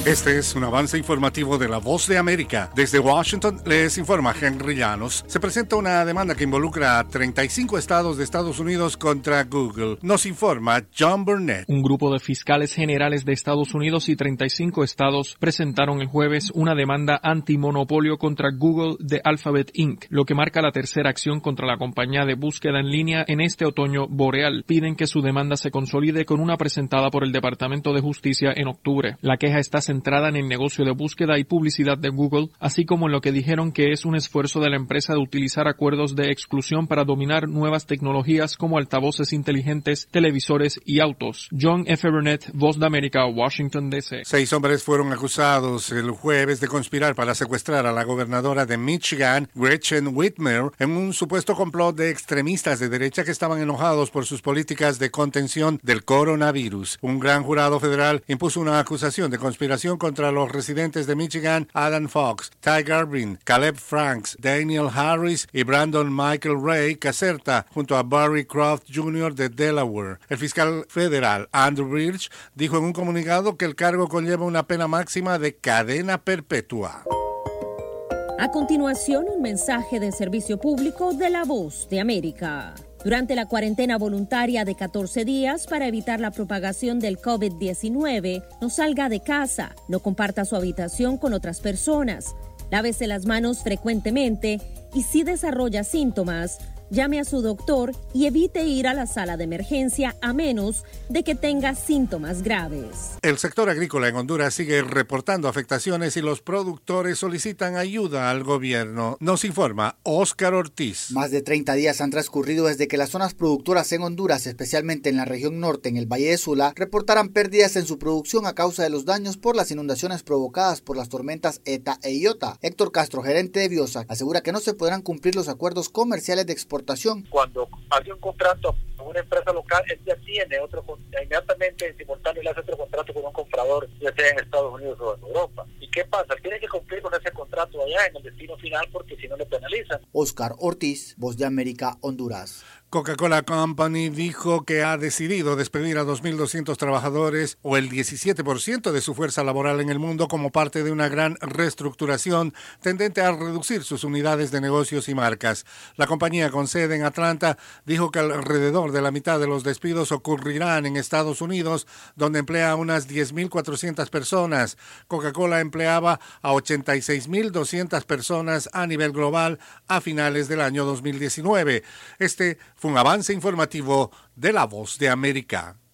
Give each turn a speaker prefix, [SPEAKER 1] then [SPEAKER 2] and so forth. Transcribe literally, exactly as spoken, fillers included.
[SPEAKER 1] Este es un avance informativo de La Voz de América. Desde Washington les informa Henry Llanos. Se presenta una demanda que involucra a treinta y cinco estados de Estados Unidos contra Google. Nos informa John Burnett.
[SPEAKER 2] Un grupo de fiscales generales de Estados Unidos y treinta y cinco estados presentaron el jueves una demanda antimonopolio contra Google de Alphabet incorporated, lo que marca la tercera acción contra la compañía de búsqueda en línea en este otoño boreal. Piden que su demanda se consolide con una presentada por el Departamento de Justicia en octubre. La queja está centrada en el negocio de búsqueda y publicidad de Google, así como en lo que dijeron que es un esfuerzo de la empresa de utilizar acuerdos de exclusión para dominar nuevas tecnologías como altavoces inteligentes, televisores y autos. John F. Burnett, Voz de América, Washington, D C
[SPEAKER 1] Seis hombres fueron acusados el jueves de conspirar para secuestrar a la gobernadora de Michigan, Gretchen Whitmer, en un supuesto complot de extremistas de derecha que estaban enojados por sus políticas de contención del coronavirus. Un gran jurado federal impuso una acusación de conspiración contra los residentes de Michigan, Adam Fox, Ty Garvin, Caleb Franks, Daniel Harris y Brandon Michael Ray Caserta, junto a Barry Croft junior de Delaware. El fiscal federal Andrew Birch dijo en un comunicado que el cargo conlleva una pena máxima de cadena perpetua.
[SPEAKER 3] A continuación, un mensaje de servicio público de La Voz de América. Durante la cuarentena voluntaria de catorce días para evitar la propagación del COVID diecinueve, no salga de casa, no comparta su habitación con otras personas, lávese las manos frecuentemente y si desarrolla síntomas, llame a su doctor y evite ir a la sala de emergencia a menos de que tenga síntomas graves.
[SPEAKER 1] El sector agrícola en Honduras sigue reportando afectaciones y los productores solicitan ayuda al gobierno. Nos informa Óscar Ortiz.
[SPEAKER 4] Más de treinta días han transcurrido desde que las zonas productoras en Honduras, especialmente en la región norte, en el Valle de Sula, reportaran pérdidas en su producción a causa de los daños por las inundaciones provocadas por las tormentas Eta e Iota. Héctor Castro, gerente de Biosa, asegura que no se podrán cumplir los acuerdos comerciales de exportación.
[SPEAKER 5] Cuando hace un contrato con una empresa local, él ya tiene otro, inmediatamente en simultáneo le hace otro contrato con un comprador, ya sea en Estados Unidos o en Europa. ¿Y qué pasa? Tiene que cumplir con ese contrato allá en el destino final porque si no le penalizan.
[SPEAKER 4] Óscar Ortiz, Voz de América, Honduras.
[SPEAKER 1] Coca-Cola Company dijo que ha decidido despedir a dos mil doscientos trabajadores o el diecisiete por ciento de su fuerza laboral en el mundo como parte de una gran reestructuración tendente a reducir sus unidades de negocios y marcas. La compañía con sede en Atlanta dijo que alrededor de la mitad de los despidos ocurrirán en Estados Unidos, donde emplea a unas diez mil cuatrocientas personas. Coca-Cola empleaba a ochenta y seis mil doscientas personas a nivel global a finales del año dos mil diecinueve. Este fue un avance informativo de La Voz de América.